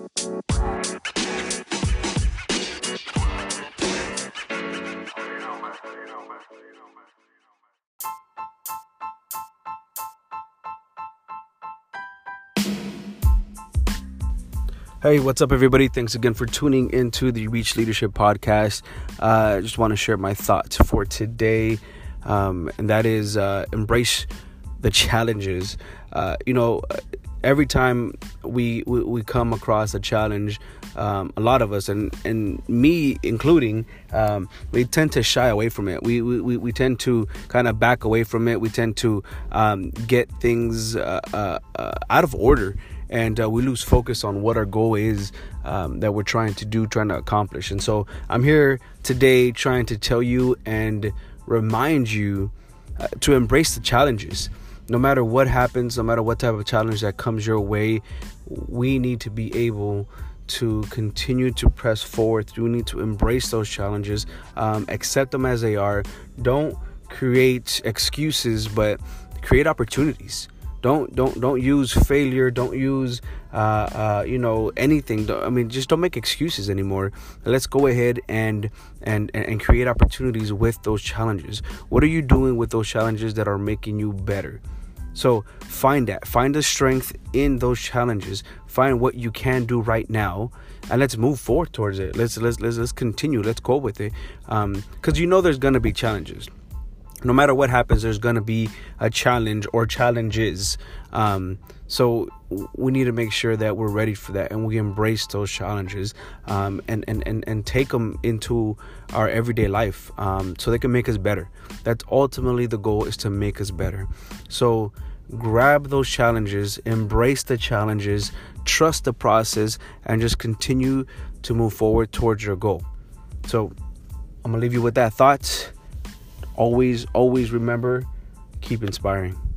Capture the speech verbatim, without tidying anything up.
Hey, what's up, everybody? Thanks again for tuning into the Reach Leadership Podcast. Uh, I just want to share my thoughts for today, um, and that is uh, embrace the challenges. Uh, you know, every time we, we, we come across a challenge, um, a lot of us, and, and me including, um, we tend to shy away from it. We we, we tend to kind of back away from it. We tend to um, get things uh, uh, uh, out of order. And uh, we lose focus on what our goal is um, that we're trying to do, trying to accomplish. And so I'm here today trying to tell you and remind you uh, to embrace the challenges. No matter what happens, no matter what type of challenge that comes your way, we need to be able to continue to press forward. We need to embrace those challenges, um, accept them as they are. Don't create excuses, but create opportunities. Don't don't don't use failure. Don't use uh, uh, you know anything. I mean, just don't make excuses anymore. Let's go ahead and and and create opportunities with those challenges. What are you doing with those challenges that are making you better? So find that. Find the strength in those challenges. Find what you can do right now, and let's move forward towards it. Let's let's let's let's continue. Let's go with it. Um, because you know there's gonna be challenges. No matter what happens, there's going to be a challenge or challenges. Um, so we need to make sure that we're ready for that and we embrace those challenges um, and, and, and, and take them into our everyday life um, so they can make us better. That's ultimately the goal, is to make us better. So grab those challenges, embrace the challenges, trust the process, and just continue to move forward towards your goal. So I'm going to leave you with that thought. Always, always remember, keep inspiring.